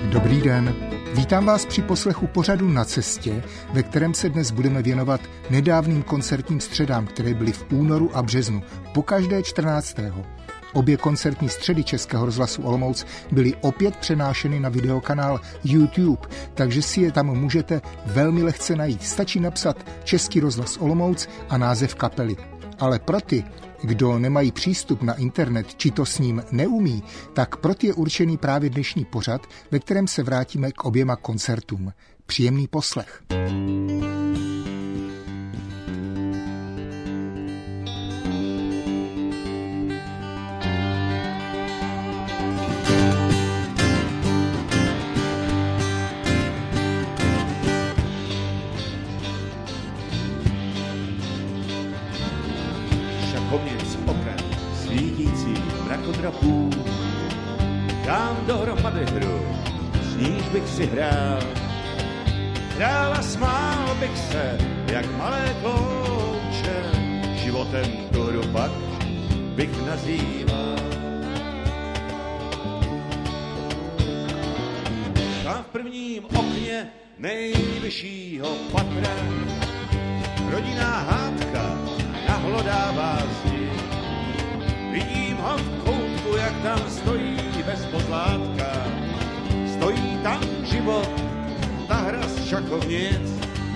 Dobrý den, vítám vás při poslechu pořadu Na cestě, ve kterém se dnes budeme věnovat nedávným koncertním středám, které byly v únoru a březnu, pokaždé 14. Obě koncertní středy Českého rozhlasu Olomouc byly opět přenášeny na videokanál YouTube, takže si je tam můžete velmi lehce najít. Stačí napsat Český rozhlas Olomouc a název kapely. Ale pro ty, kdo nemají přístup na internet, či to s ním neumí, tak pro ty je určený právě dnešní pořad, ve kterém se vrátíme k oběma koncertům. Příjemný poslech. Šachovnic oken svítící mrakodrapů, dám dohromady hru, s níž bych si hrál. Hrál a smál bych se, jak malé klouče, životem tu hru pak bych nazýval. Tam v prvním okně nejvyššího patra rodinná hádka nahlodává zdi. Vidím ho v koutku, jak tam stojí bez pozlátka. Stojí tam život, ta hra z šachovnic.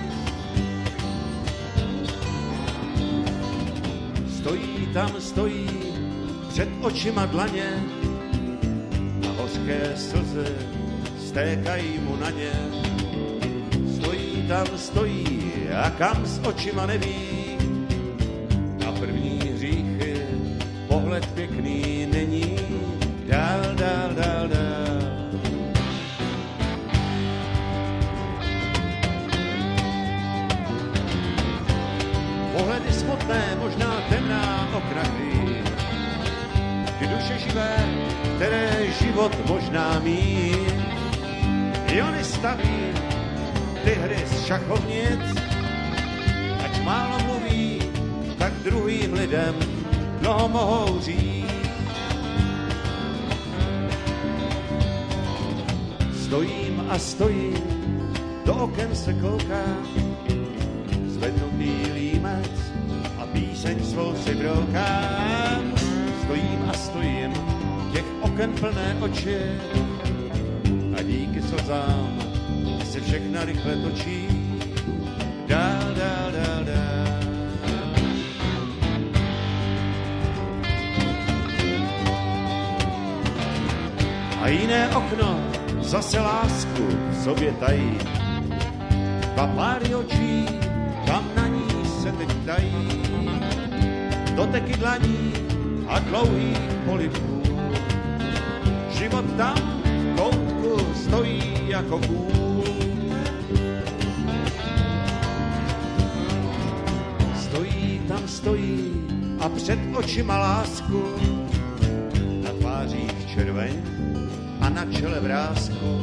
Stojí před očima dlaně a hořké slzy stékají mu na ně. Stojí a kam s očima neví. Na první hříchy pohled pěkný není. Dál. Pohledy smutné, možná temná okna krý. Ty duše živé, které život možná mí. I oni staví ty hry z šachovnic. Ať málo mluví, tak druhým lidem mnoho mohou říct. Stojím, do oken se koukám, zvednutý límec a píseň svou si broukám. Stojím, těch oken plné oči a díky slzám se všechna rychle točí. Dál. A jiné okno zase lásku v sobě tají. Dva páry očí, tam na ní se teď tají. Doteky dlaní a dlouhých polibků. Život tam v koutku stojí jako kůl. Stojí a před očima lásku. Na tvářích červeň a na čele vrásku.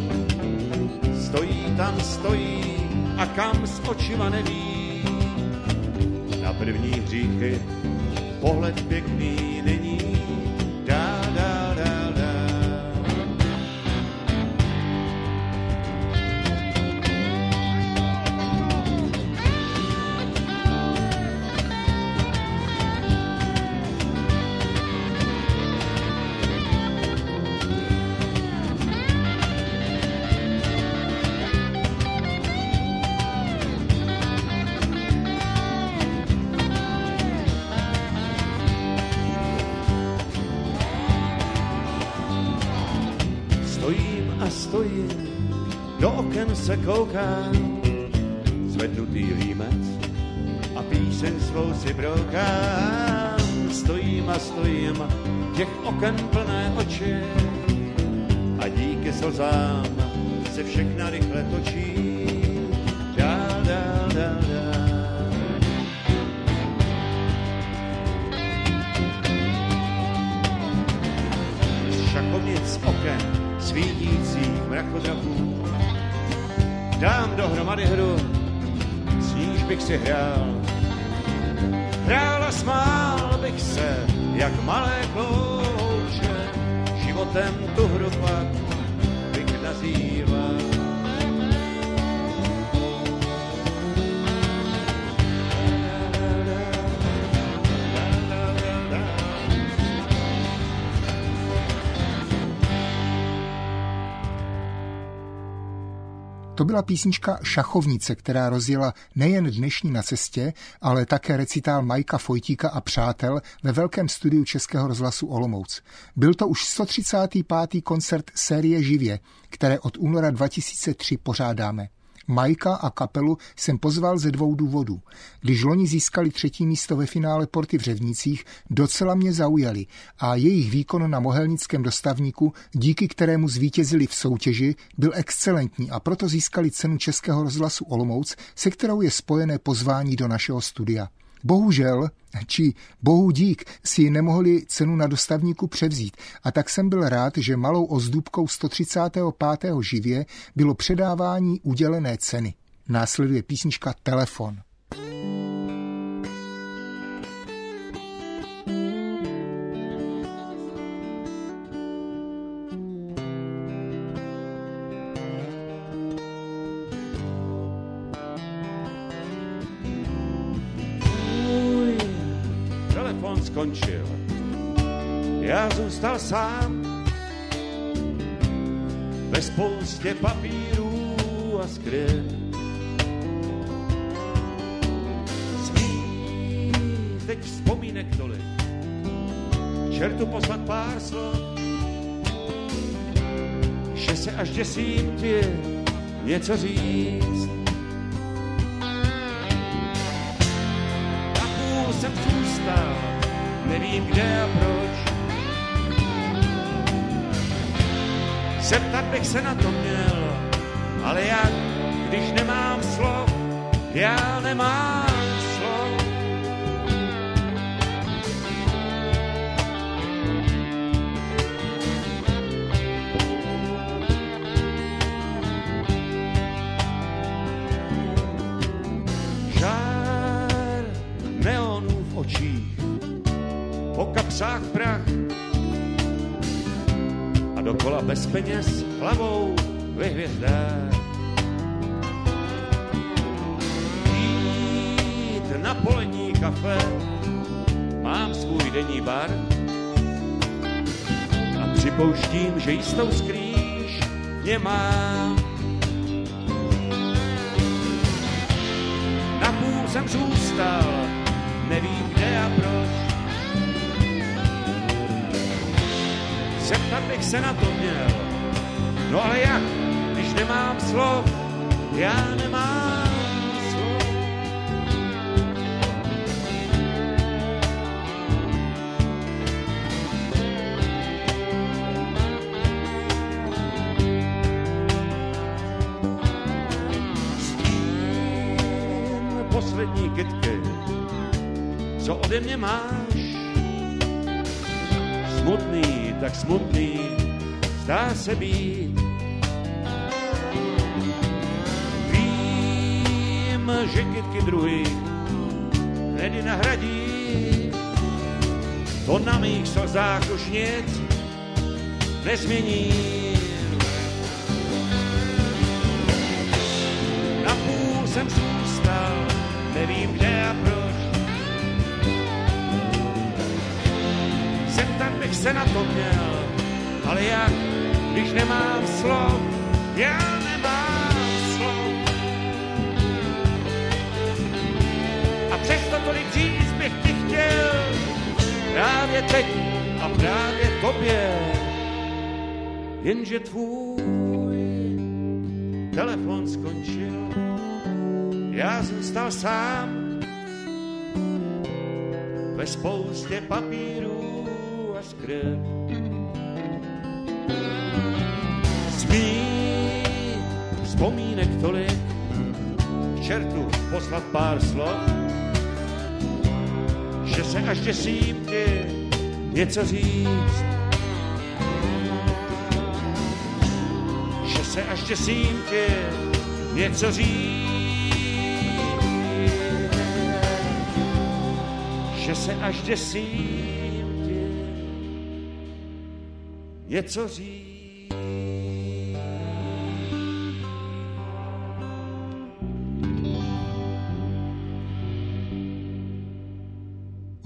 Stojí a kam s očima neví. Na první hříchy pohled pěkný není. Dál. Stojím, do oken se koukám, zvednutý límec a píseň svou si broukám. Stojím, těch oken plné oči a díky slzám se všechna rychle točí. Dál. Šachovnic oken svítících mrakodrapů, dám dohromady hru, s níž bych si hrál. Hrál a smál bych se, jak malé klouče, životem tu hru pak bych nazývá. To byla písnička Šachovnice, která rozjela nejen dnešní Na cestě, ale také recitál Majka Fojtíka a přátel ve velkém studiu Českého rozhlasu Olomouc. Byl to už 135. koncert série Živě, které od února 2003 pořádáme. Majka a kapelu jsem pozval ze 2 důvodů. Když loni získali 3. místo ve finále Porty v Řevnicích, docela mě zaujali a jejich výkon na Mohelnickém dostavníku, díky kterému zvítězili v soutěži, byl excelentní a proto získali cenu Českého rozhlasu Olomouc, se kterou je spojené pozvání do našeho studia. Bohužel, či bohu dík, si nemohli cenu na dostavníku převzít a tak jsem byl rád, že malou ozdůbkou 135. Živě bylo předávání udělené ceny. Následuje písnička Telefon. Skončil. Já zůstal sám ve spoustě papírů a skryt. Smí teď vzpomínek tolik, čertu poslat pár slov, že se až děsím ti něco říct. Napůl jsem zůstal, nevím kde a proč. Zeptat bych se na to měl, ale jak, když nemám slov, já nemám slov. Žár neonů v očích, po kapsách prach a dokola bez peněz hlavou ve hvězdách. Jít na polední kafe, mám svůj denní bar a připouštím, že jistou skrýš mě mám. Napůl jsem zůstal, nevím kde a proč. Zeptat bych se na to měl, no ale jak, když nemám slov, já nemám slov. Stín poslední kytky, co ode mě máš, smutný, tak smutný, zdá se být. Vím, že kytky druhý nedy nahradí, to na mých slzách už nic nezmění. Napůl jsem zůstal, nevím kde a proč. Zeptat bych se na to měl, ale jak, když nemám slov, já nemám slov. A přesto tolik říct bych ti chtěl, právě teď a právě tobě, jenže tvůj telefon skončil, já zůstal sám ve spoustě papírů a skryt. Smí vzpomínek tolik, k čertu poslat pár slov, že se až děsím ti něco říct. Že se až děsím ti něco říct. Že se až děsím ti něco říct.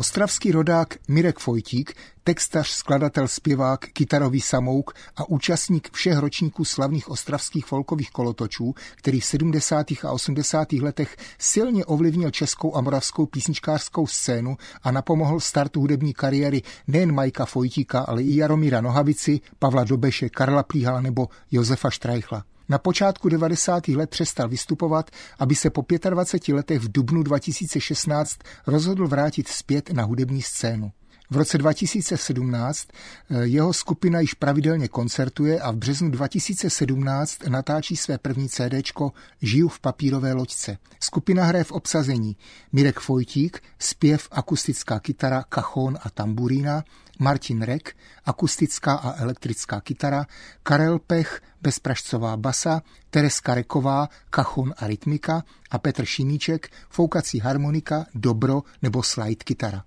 Ostravský rodák Mirek Fojtík, textař, skladatel, zpěvák, kytarový samouk a účastník všech ročníků slavných ostravských folkových kolotočů, který v 70. a 80. letech silně ovlivnil českou a moravskou písničkářskou scénu a napomohl startu hudební kariéry nejen Majka Fojtíka, ale i Jaromíra Nohavici, Pavla Dobeše, Karla Plíhala nebo Josefa Štreichla. Na počátku 90. let přestal vystupovat, aby se po 25 letech v dubnu 2016 rozhodl vrátit zpět na hudební scénu. V roce 2017 jeho skupina již pravidelně koncertuje a v březnu 2017 natáčí své první CDčko Žiju v papírové loďce. Skupina hraje v obsazení Mirek Fojtík, zpěv, akustická kytara, kachón a tamburína, Martin Rek, akustická a elektrická kytara, Karel Pech, bezpražcová basa, Tereska Reková, kachon a rytmika a Petr Šimíček, foukací harmonika, dobro nebo slide kytara.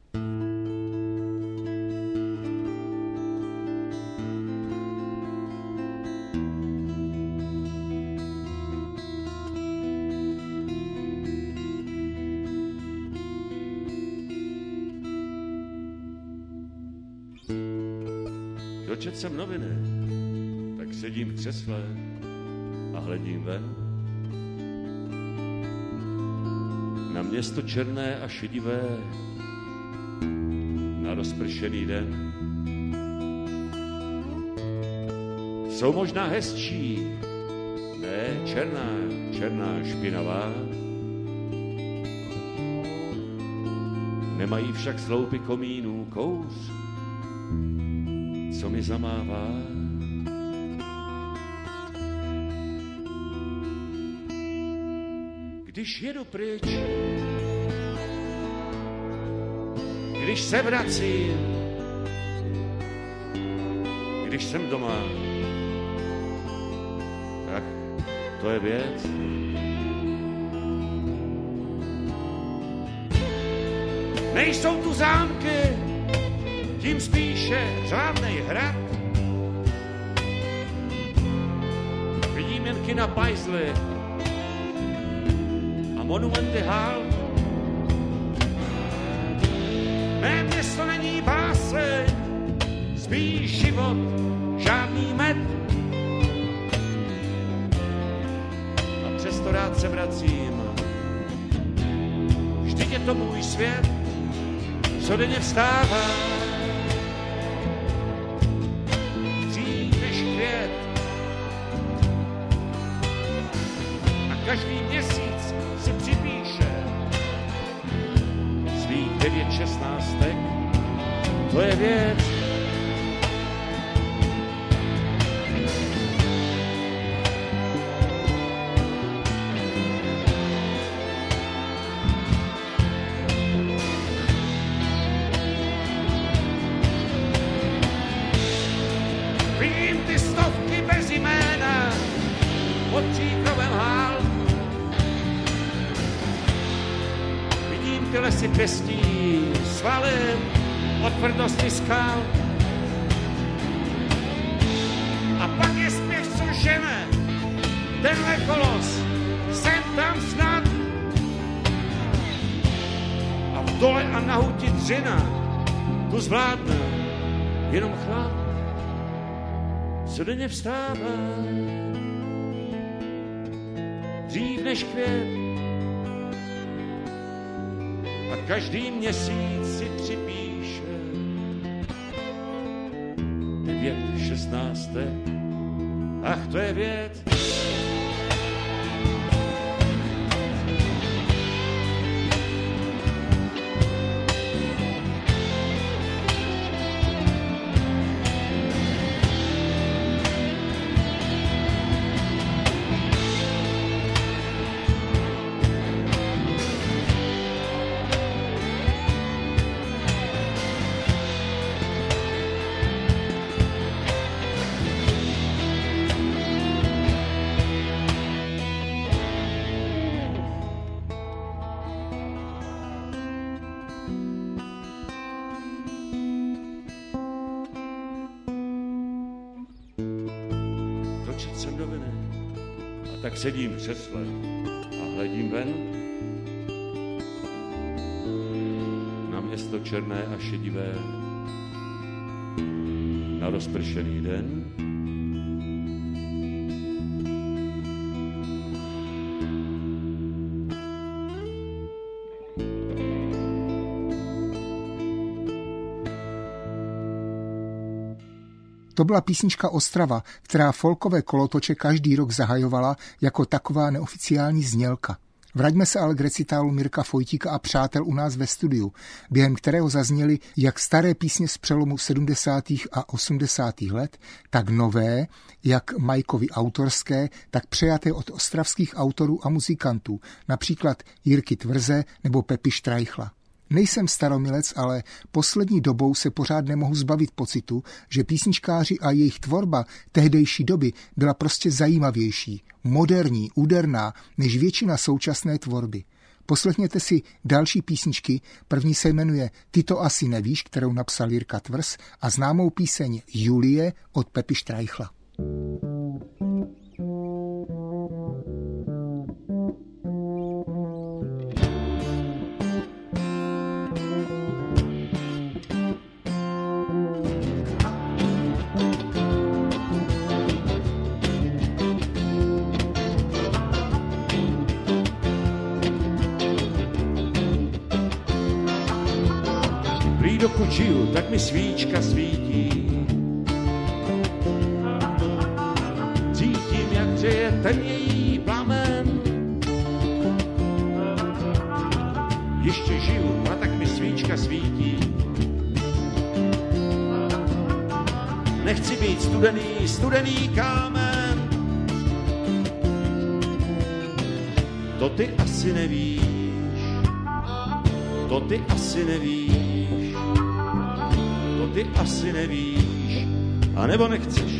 Dočet jsem noviny, tak sedím v křesle a hledím ven. Na město černé a šedivé, na rozpršený den. Jsou možná hezčí, ne černá, špinavá. Nemají však sloupy komínů kouř, co mi zamává. Když jedu pryč, když se vracím, když jsem doma, tak to je věc. Nejsou tu zámky, tím spíše řádnej hrad. Vidím jen kina pajzly a monumenty hal. Mé město není báseň, spíš život, žádný med. A přesto rád se vracím, vždyť je to můj svět, co denně vstává. Každý měsíc si připíše svých 9 šestnáctek, to je věc. Vidím ty stovky bez jména pod Příkrovem hál. Ty lesy pěstí svalem od tvrdosti skal. A pak je spěch, co žene tenhle kolos sem tam snad. A v dole a na huti dřina tu zvládne jenom chlap, co denně vstává dřív než květ. A každý měsíc si připíše 9 šestnáctek. Ach, to je věc. Tak sedím v křesle a hledím ven na město město černé a šedivé na rozpršený den. To byla písnička Ostrava, která folkové kolotoče každý rok zahajovala jako taková neoficiální znělka. Vraťme se ale k recitálu Mirka Fojtíka a přátel u nás ve studiu, během kterého zazněly jak staré písně z přelomu 70. a 80. let, tak nové, jak Majkovi autorské, tak přejaté od ostravských autorů a muzikantů, například Jirky Tvrze nebo Pepi Štrajchla. Nejsem staromilec, ale poslední dobou se pořád nemohu zbavit pocitu, že písničkáři a jejich tvorba tehdejší doby byla prostě zajímavější, moderní, úderná než většina současné tvorby. Poslechněte si další písničky, první se jmenuje Ty to asi nevíš, kterou napsal Jirka Tvrz, a známou píseň Julie od Pepi Štrajchla. Dokud žiju, tak mi svíčka svítí. Cítím, jak hřeje ten její plamen. Ještě žiju, a tak mi svíčka svítí. Nechci být studený kámen. To ty asi nevíš. To ty asi nevíš. Ty asi nevíš, anebo nechceš.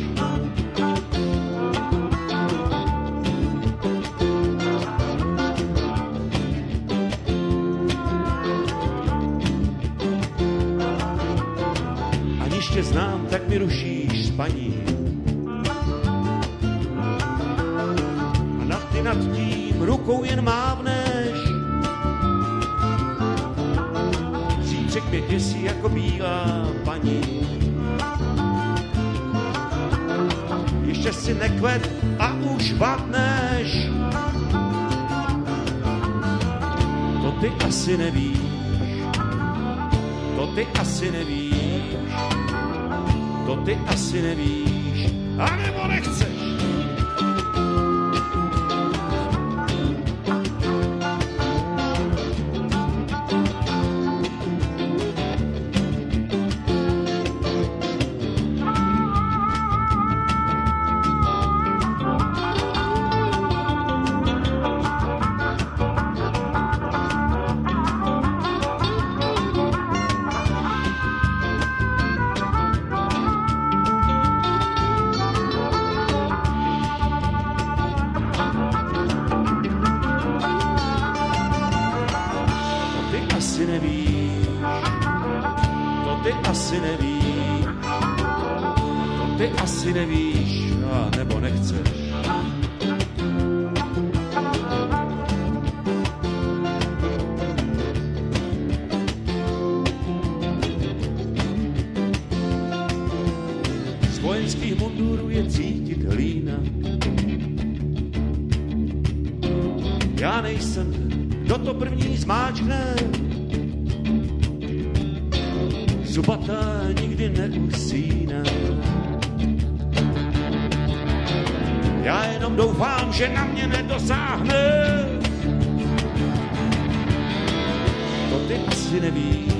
Aniž tě znám, tak mi rušíš spaní. A nad tím rukou jen mávneš. Zítřek mě děsí jako bílá paní. Ještě si nekvet a už vadneš. To ty asi nevíš. To ty asi nevíš. To ty asi nevíš. A nebo nechceš. Ty asi nevíš, a nebo nechceš. Z vojenských mundurů je cítit hlína. Já nejsem, kdo to první zmáčkne. Zubatá nikdy neusíná. Já jenom doufám, že na mě nedosáhne. To ty asi nevíš,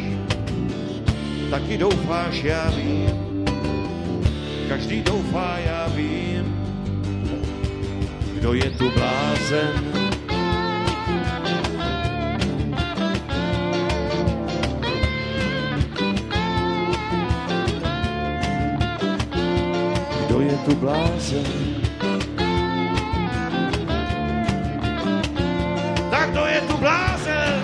taky doufáš, já vím. Každý doufá, já vím. Kdo je tu blázen? Kdo je tu blázen? Tak to je tu blázen.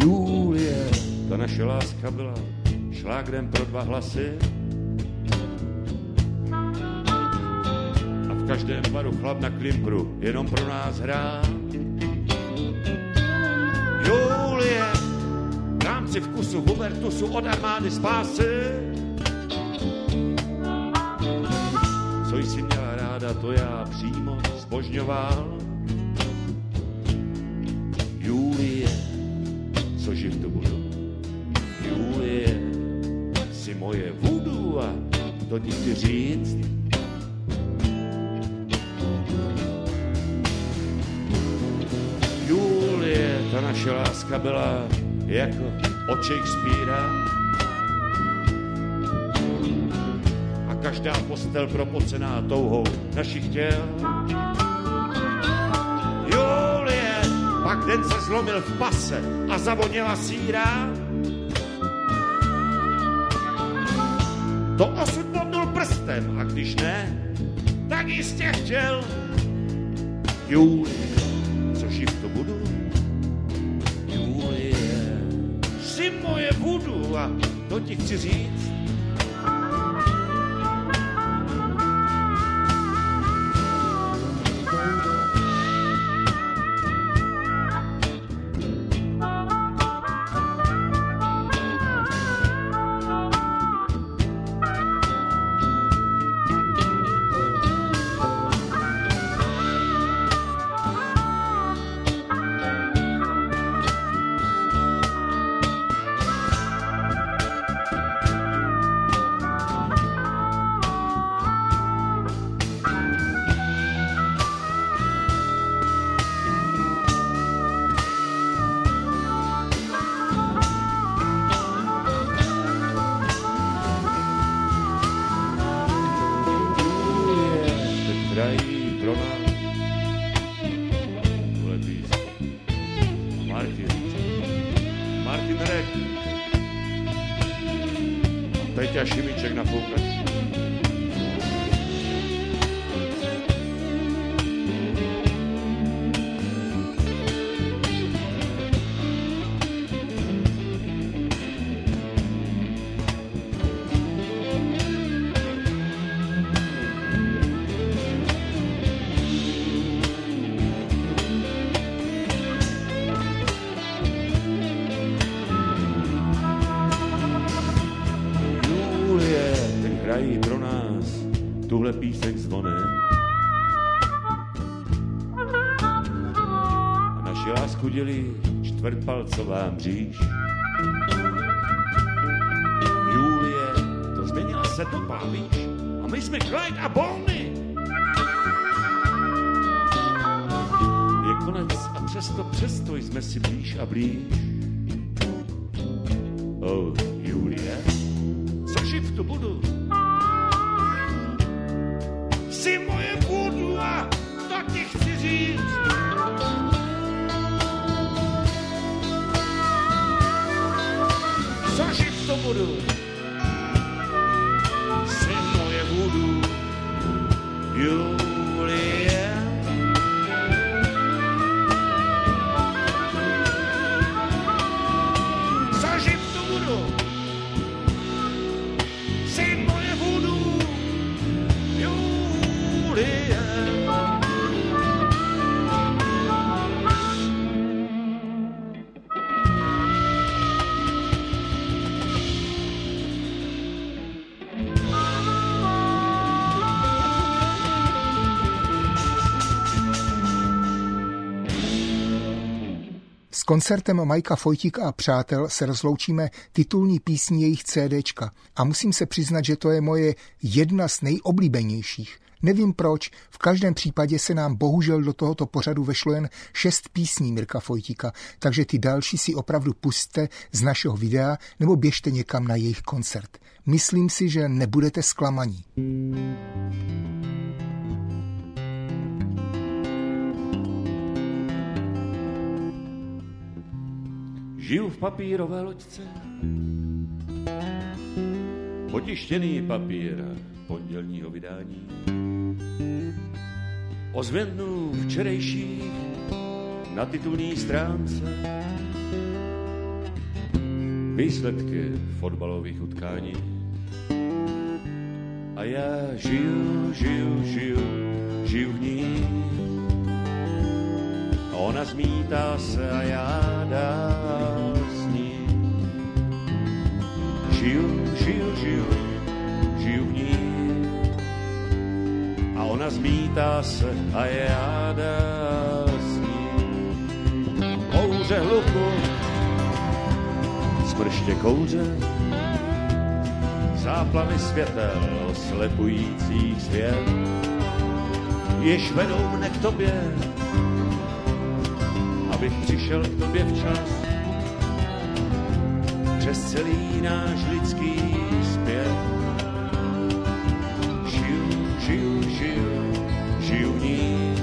Julie, ta naše láska byla šlágrem pro 2 hlasy. A v každém baru chlap na klimpru jenom pro nás hrál. Julie, v rámci vkusu Hubertusu od armády spásy. Co jsi měla ráda, to já přímo zbožňoval. Julie, co živ to budu. Julie, jsi moje voodoo a to ti chci říct. Julie, ta naše láska byla jako od Shakespearea. A každá postel propocená touhou našich těl. Julie, pak den se zlomil v pase a zavoněla síra. To osud bodnul prstem a když ne, tak jistě chtěl. Julie, co živ to budu. Julie, jsi moje voodoo a to ti chci říct. Peťa Šimiček na foukač. Hrají pro nás tuhle píseň zvonem a naši lásku dělí čtvrtpalcová mříž. Julie, to změnila se to, víš, a my jsme Clyde a Bonnie. Je konec a přesto jsme si blíž a blíž. Oh, Julie, co živ to budu. Jsi moje voodoo a to ti chci říct. Co živ to budu. Jsi moje voodoo, Julie. Co živ to budu. Jsi moje voodoo, Julie. S koncertem Majka Fojtíka a přátel se rozloučíme titulní písní jejich CDčka a musím se přiznat, že to je moje jedna z nejoblíbenějších. Nevím proč, v každém případě se nám bohužel do tohoto pořadu vešlo jen 6 písní Mirka Fojtíka, takže ty další si opravdu pusťte z našeho videa nebo běžte někam na jejich koncert. Myslím si, že nebudete zklamaní. Žiju v papírové loďce, potištěný papír pondělního vydání. Ozvěnu včerejší na titulní stránce. výsledky fotbalových utkání. A já žiju v ní. A ona zmítá se a já dál s ní. Žiju v ní. A ona zmítá se a já dál s ní. Kouře hluku, smrště kouře, záplavy světel oslepujících svět, jež vedou mne k tobě, abych přišel k tobě včas. Přes celý náš lidský zpět. Žiju v ní.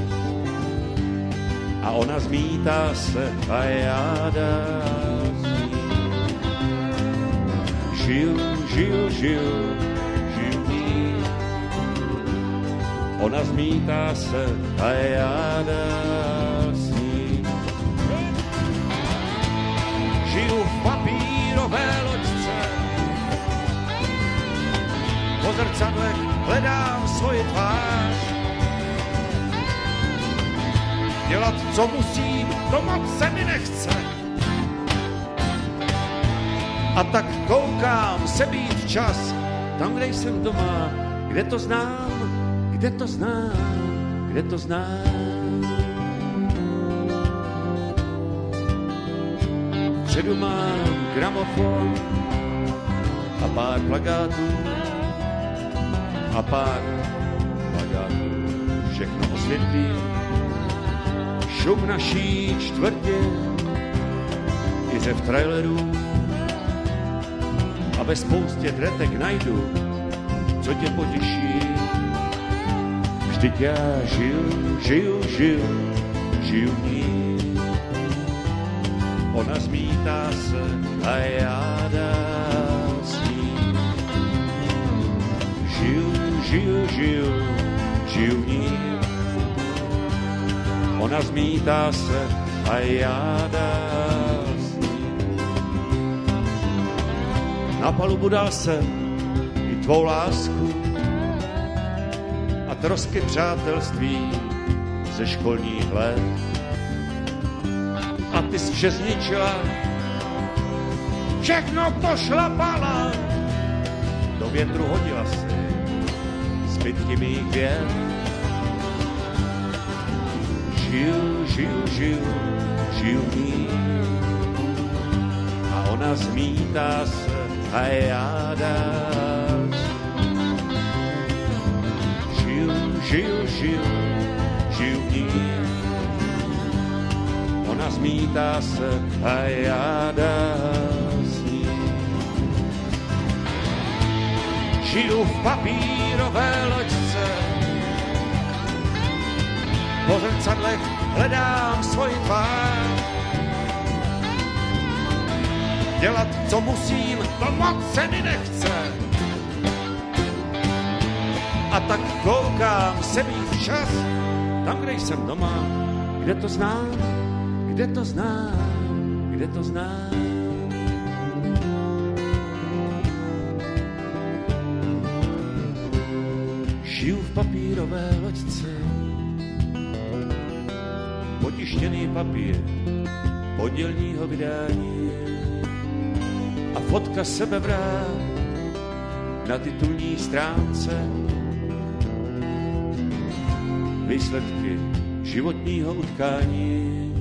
A ona zmítá se a já dál s ní. Žiju v ní. Ona zmítá se a já dál s ní. Žiju v papírové loďce, po zrcadlech hledám svoji tvář. Dělat, co musím, to moc se mi nechce. A tak koukám se být včas, tam, kde jsem doma, kde to znám, kde to znám, kde to znám. Předu mám gramofon a pár plakátů, všechno osvětlí. Šum naší čtvrtě i řev trailerů. A ve spoustě dretek najdu, co tě potěší. Vždyť já žiju v ní. Ona zmítá se a já dál s ní. Žiju v ní. Ona zmítá se a já dál s ní. Na palubu dal jsem i tvou lásku a trosky přátelství ze školních let. A ty jsi vše zničila, všechno pošlapala, do větru hodila si zbytky mých věd. Žiju v ní. A ona zmítá se a já dál. Žiju v ní. Ona zmítá se a já dál s ní. Žiju v papírové loďce, po zrcadlech hledám svoji tvář. Dělat, co musím, to moc se mi nechce. A tak koukám se být včas, tam, kde jsem doma, kde to znám, kde to znám, kde to znám. Žiju v papírové loďce, potištěný papír poddělního vydání a fotka sebevrát na titulní stránce. Výsledky životního utkání.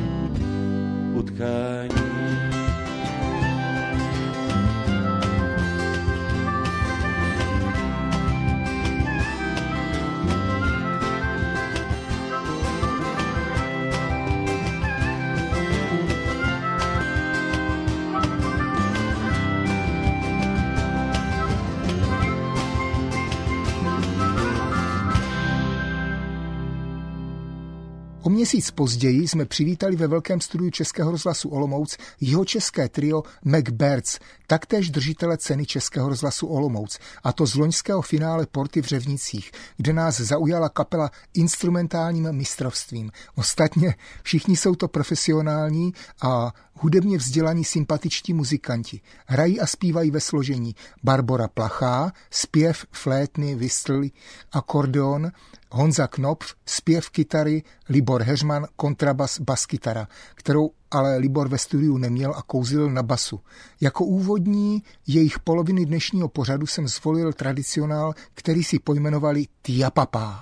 O měsíc později jsme přivítali ve velkém studiu Českého rozhlasu Olomouc jihočeské trio MacBirds, taktéž držitele ceny Českého rozhlasu Olomouc, a to z loňského finále Porty v Řevnicích, kde nás zaujala kapela instrumentálním mistrovstvím. Ostatně všichni jsou to profesionální a hudebně vzdělaní sympatičtí muzikanti. Hrají a zpívají ve složení Barbora Plachá, zpěv, flétny, whistly, akordeon, Honza Knopf, zpěv kytary, Libor Heřman, kontrabas, baskytara, kterou ale Libor ve studiu neměl a kouzlil na basu. Jako úvodní jejich poloviny dnešního pořadu jsem zvolil tradicionál, který si pojmenovali Tia Papá.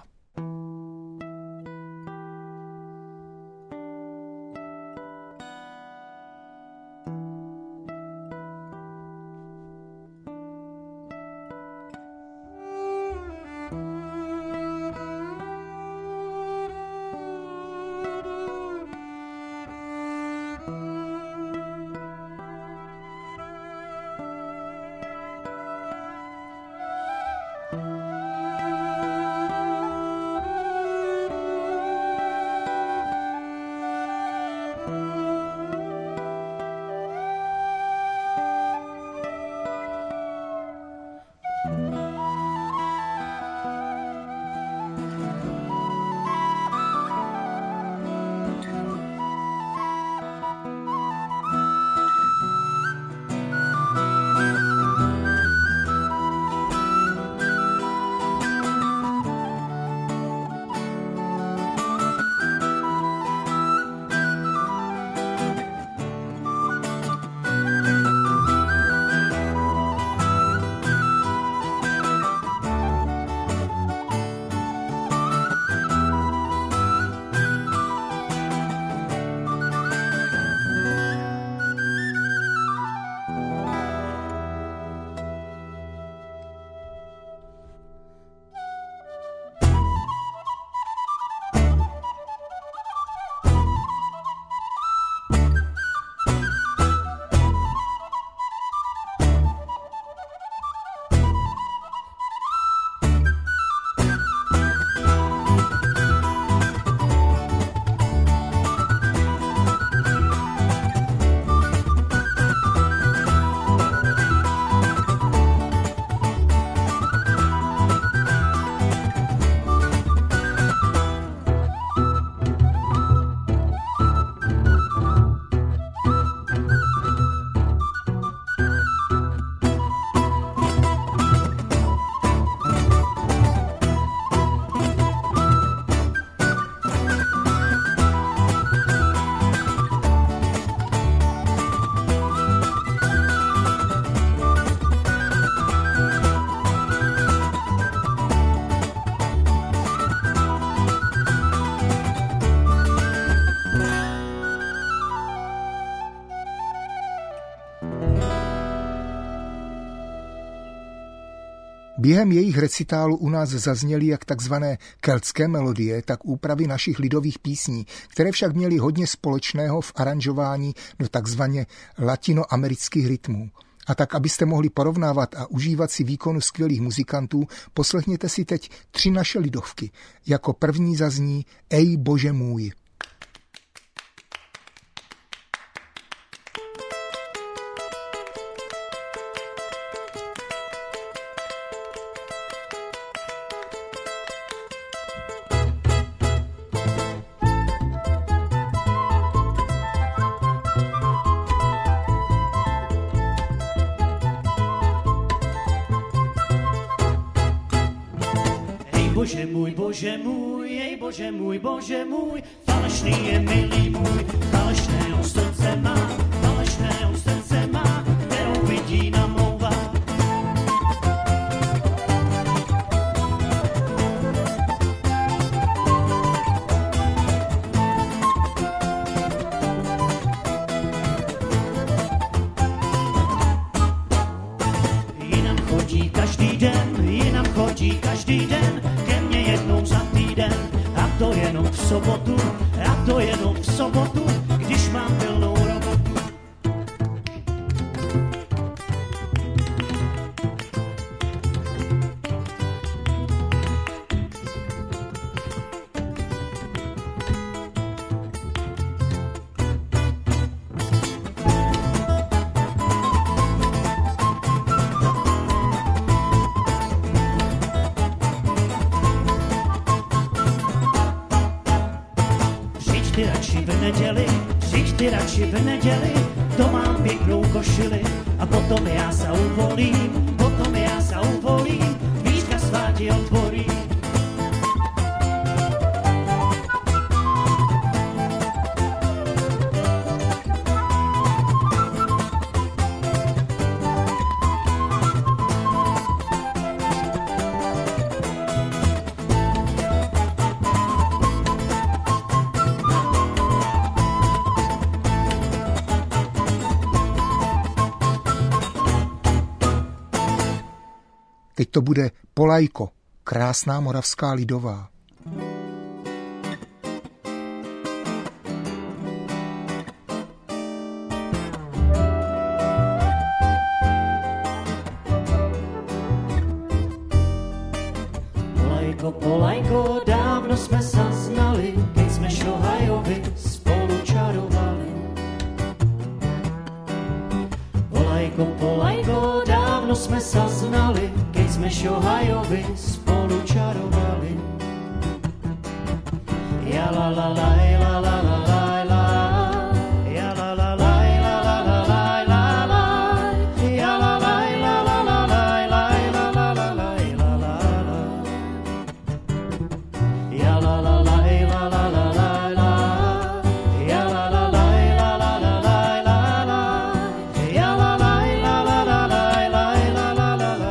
Během jejich recitálu u nás zazněly jak takzvané keltské melodie, tak úpravy našich lidových písní, které však měly hodně společného v aranžování do takzvaně latinoamerických rytmů. A tak, abyste mohli porovnávat a užívat si výkonu skvělých muzikantů, poslechněte si teď 3 naše lidovky. Jako první zazní Ej bože můj. Bože můj, ej bože můj, falešný je milý můj, falešného srdce má, kterou vidí namlouvá. Jinam chodí každý den, ke mně jednou za týden, a to jenom v sobotu, když mám pilnou robotu. Přijď ty radši v neděli, to mám pěknou košili a potom já sa uvolím, dvířka svá ti otvorím. Teď to bude Polajko, krásná moravská lidová. Polajko, Polajko, dávno jsme sa znali, keď sme Šohajovi spolu čarovali. Polajko, Polajko, dávno sme sa znali, keď sme Šohajovi spolu čarovali. Ja la la la la la la la la, ja la la la la la la la la la, ja la la la la la la la la la la la la, ja la la la la la la la la, ja la la la la la la la la la, ja la la la la la la la la la la.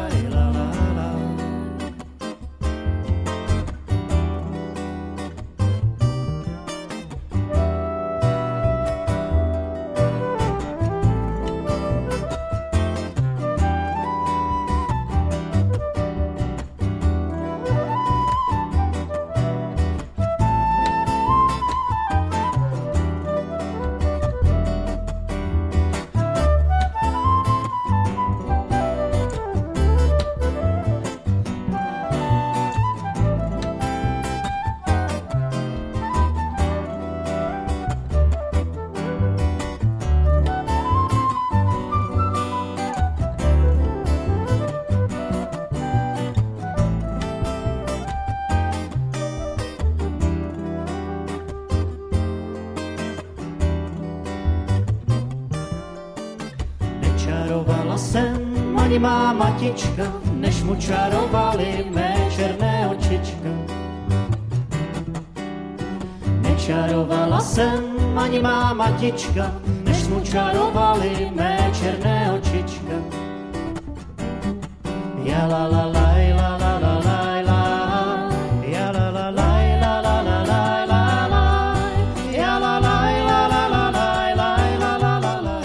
Čarovala jsem ani má matička, než mu čarovali mé černé očička. Nečarovala jsem ani má matička, než mu čarovali mé černé očička. Ja la la la la la la la la, ja la la la la la la la la la, ja la la la la la la la la la la la,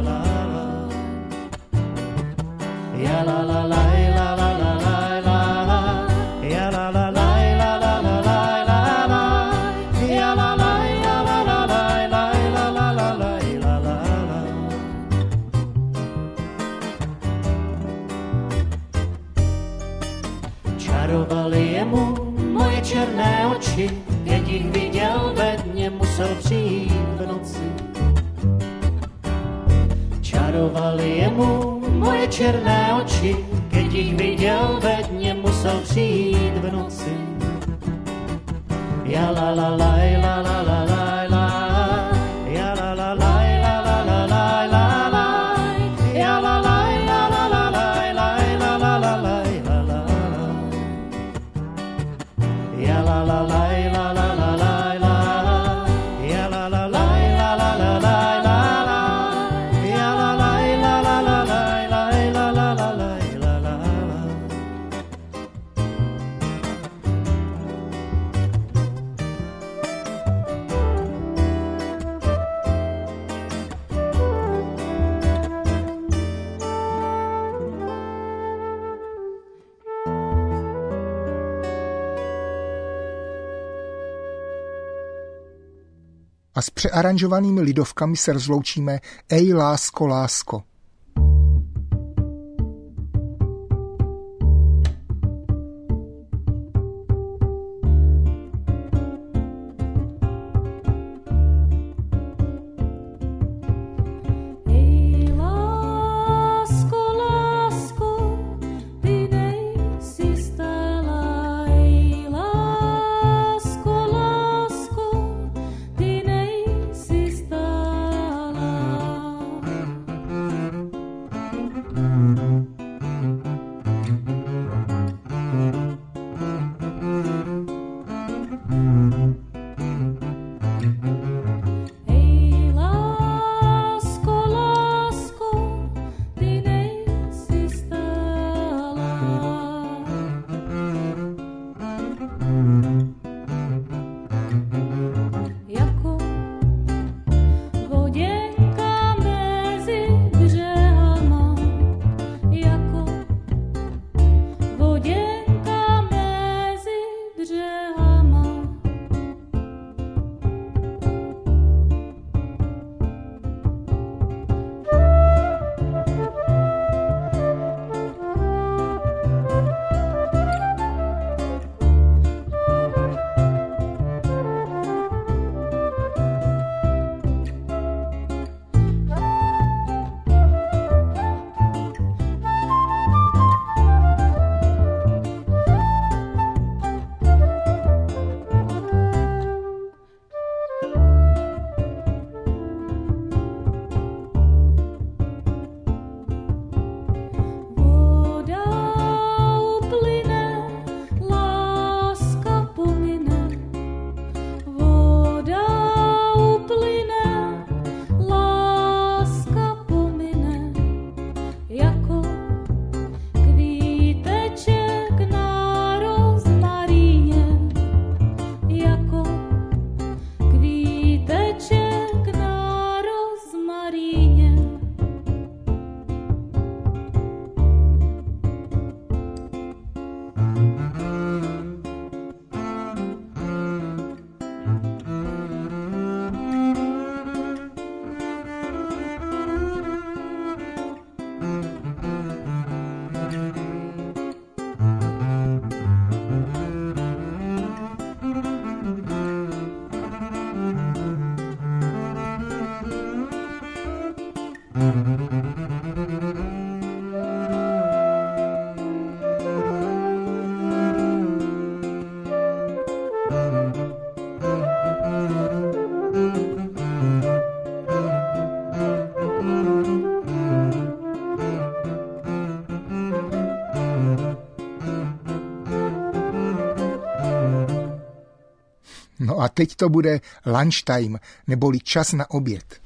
ja la la la la la la la la, ja la la la la la la la la la, ja la la la la la la la la la la. Čarovali jemu moje černé oči, keď ich viděl ve dně, musel přijít v noci. Čarovali jemu moje černé oči, keď ich viděl ve dně, musel přijít v noci. Ja la la la la la la la la, ja la la la la la la la la la, ja la la la la la la la la la la la, ja la la la la la la la la, ja la la la la la la la la, ja la la la la la la la la la la. A s přearanžovanými lidovkami se rozloučíme Ej lásko, lásko. No a teď to bude lunchtime, neboli čas na oběd.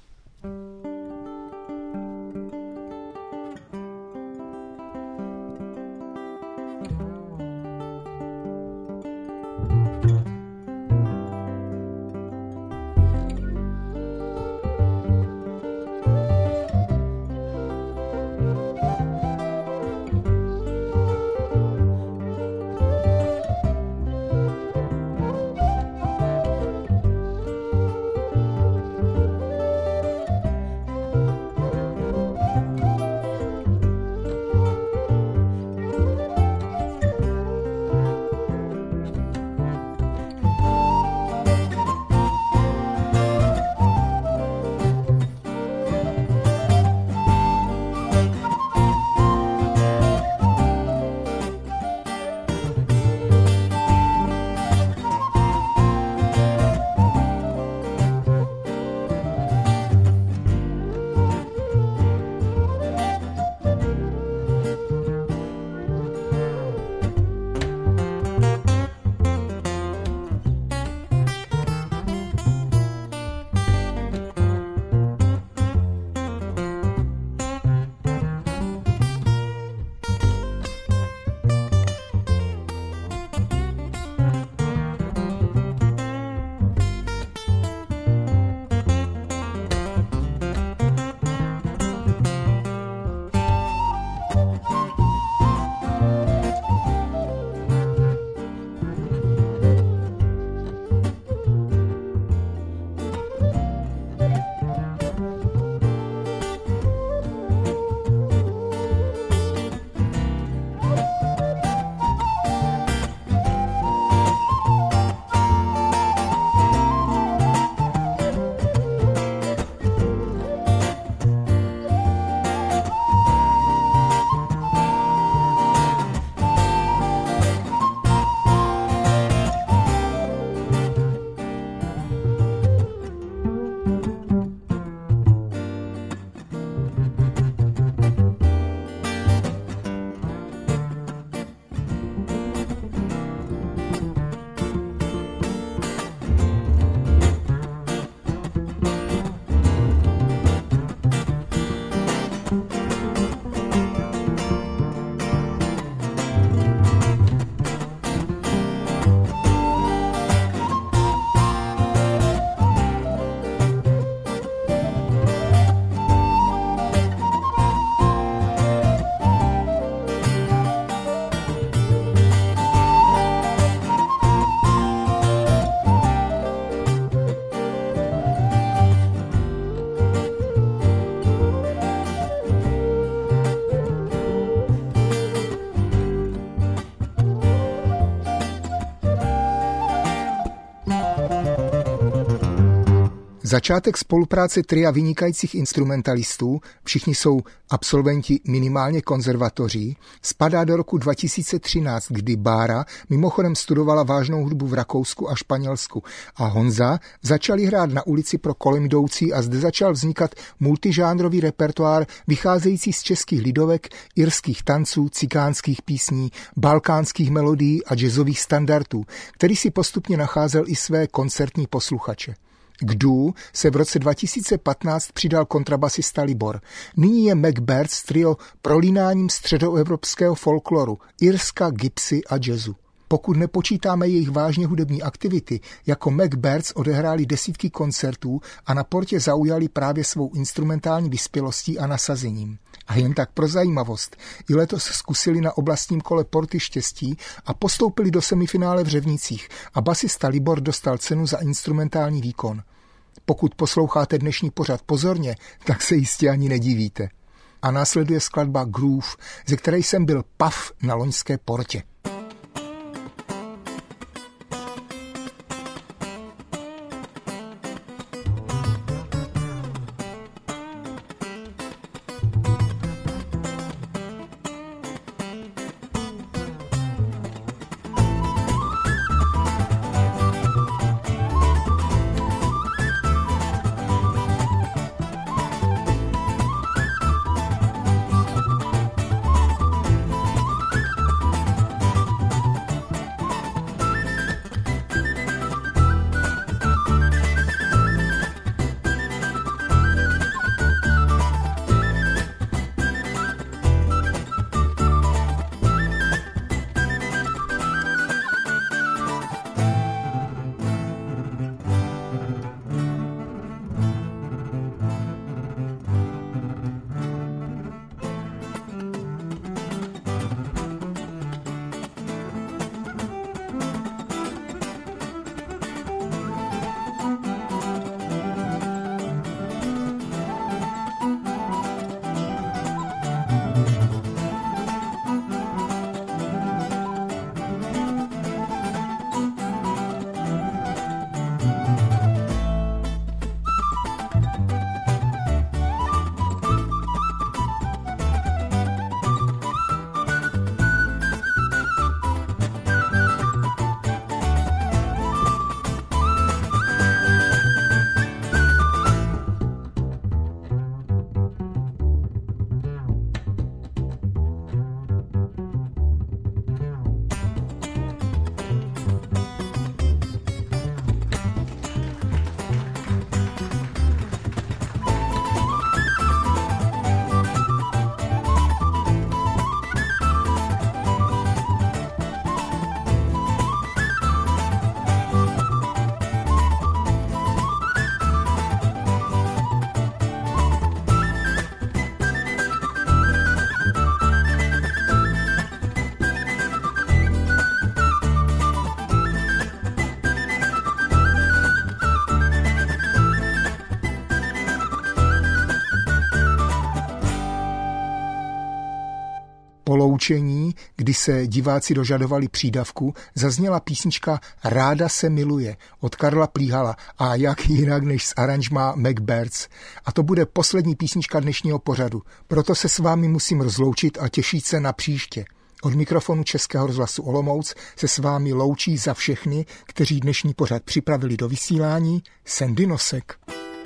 Začátek spolupráce tria vynikajících instrumentalistů, všichni jsou absolventi minimálně konzervatoří, spadá do roku 2013, kdy Bára mimochodem studovala vážnou hudbu v Rakousku a Španělsku a Honza začali hrát na ulici pro kolem jdoucí a zde začal vznikat multižánrový repertoár vycházející z českých lidovek, irských tanců, cikánských písní, balkánských melodií a jazzových standardů, který si postupně nacházel i své koncertní posluchače. K Dů se v roce 2015 přidal kontrabasista Libor. Nyní je Mac Birds trio prolínáním středoevropského folkloru, irska, gypsy a jazzu. Pokud nepočítáme jejich vážně hudební aktivity, jako Mac Birds odehráli desítky koncertů a na portě zaujali právě svou instrumentální vyspělostí a nasazením. A jen tak pro zajímavost, i letos zkusili na oblastním kole Porty štěstí a postoupili do semifinále v Řevnicích a basista Libor dostal cenu za instrumentální výkon. Pokud posloucháte dnešní pořad pozorně, tak se jistě ani nedivíte. A následuje skladba Groove, ze které jsem byl pav na loňské Portě. Po loučení, kdy se diváci dožadovali přídavku, zazněla písnička Ráda se miluje od Karla Plíhala a jak jinak než z aranžmá Macbirds. A to bude poslední písnička dnešního pořadu. Proto se s vámi musím rozloučit a těšit se na příště. Od mikrofonu Českého rozhlasu Olomouc se s vámi loučí za všechny, kteří dnešní pořad připravili do vysílání, Sandy Nosek.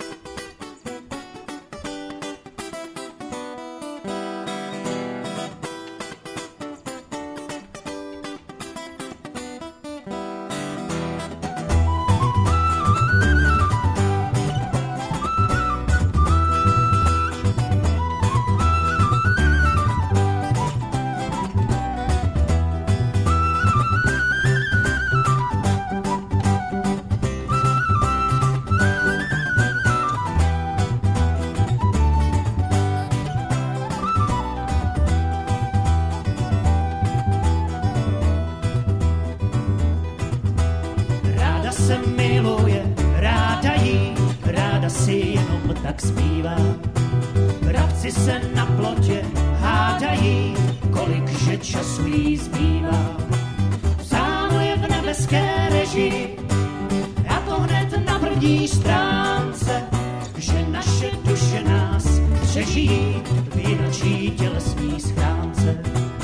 Se miluje, ráda jí, ráda si jenom tak zpívá. Vrabci se na plotě hádají, kolikže času jí zbývá. Psáno je v nebeské režii, a to hned na první stránce, že naše duše nás přežijí v jinačí tělesní schránce.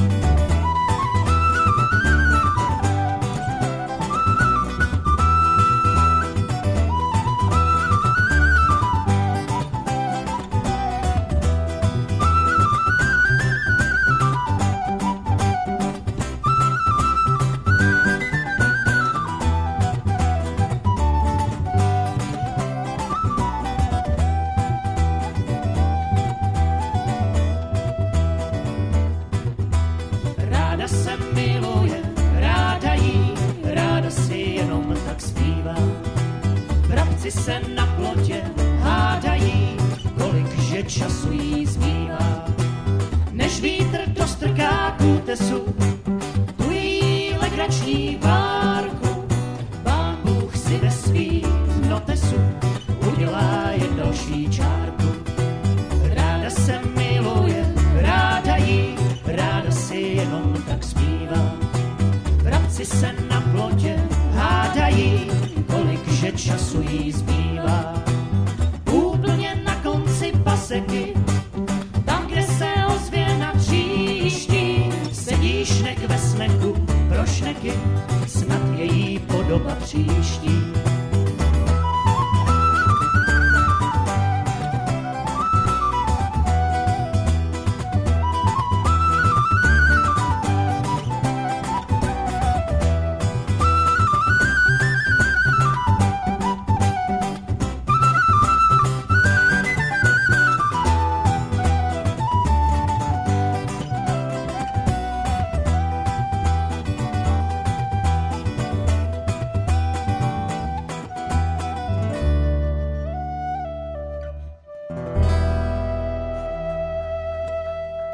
Se na plotě hádají, kolikže času jí zbývá. Než vítr dostrká k útesu tu její legrační várku, Pán Bůh si ve svým notesu udělá jen další čárku. Ráda se miluje, ráda jí, ráda si jenom tak zpívá. Vrabci se na plotě hádají, kolikže času jí zbývá. Úplně na konci paseky, tam, kde se ozvěna tříští, sedí šnek ve sneku pro šneky, snad její podoba příští.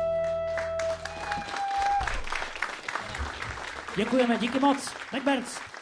Děkujeme, díky moc. Macbirds.